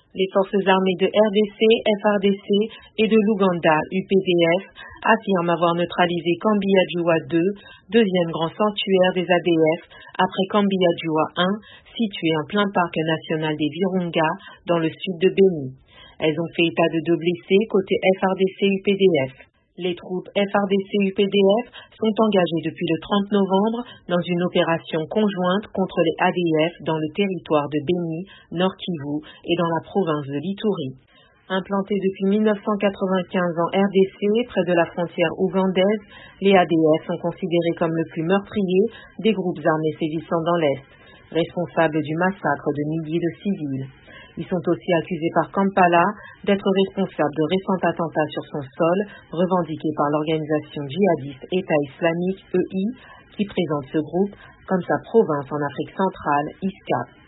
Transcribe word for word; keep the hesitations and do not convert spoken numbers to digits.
Les forces armées de R D C, F R D C et de l'Ouganda, U P D F, affirment avoir neutralisé Kambi-Adjua deux, deuxième grand sanctuaire des A D F, après Kambi-Adjua un, situé en plein parc national des Virunga, dans le sud de Béni. Elles ont fait état de deux blessés côté F R D C U P D F. Les troupes F R D C U P D F sont engagées depuis le trente novembre dans une opération conjointe contre les A D F dans le territoire de Béni, Nord Kivu et dans la province de l'Ituri. Implantées depuis mille neuf cent quatre-vingt-quinze en R D C, près de la frontière ougandaise, les A D F sont considérés comme le plus meurtrier des groupes armés sévissant dans l'Est, responsables du massacre de milliers de civils. Ils sont aussi accusés par Kampala d'être responsables de récents attentats sur son sol, revendiqués par l'organisation djihadiste État islamique E I, qui présente ce groupe comme sa province en Afrique centrale, I S C A.